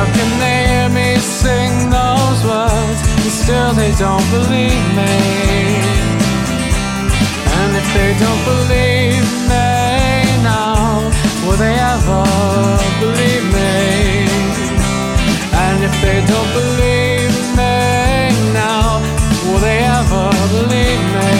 How can they hear me sing those words and still they don't believe me? And if they don't believe me now, will they ever believe me? And if they don't believe me now, will they ever believe me?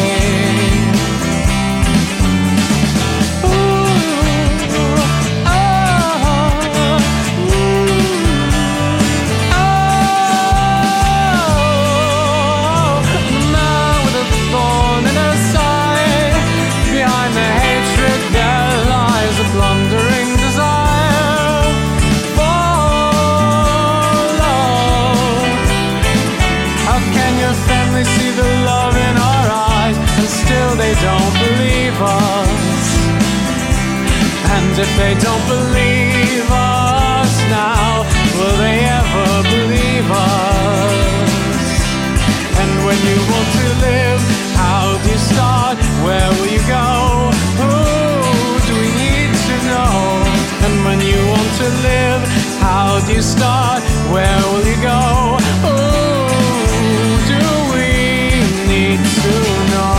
Blundering desire follow. How can your family see the love in our eyes and still they don't believe us? And if they don't believe us now, will they ever believe us? And when you want to live, how do you start? Where will you go? Who do we need to know? And when you want to live, how do you start? Where will you go? Who do we need to know?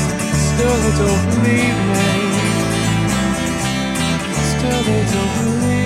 Don't believe me. Still they don't believe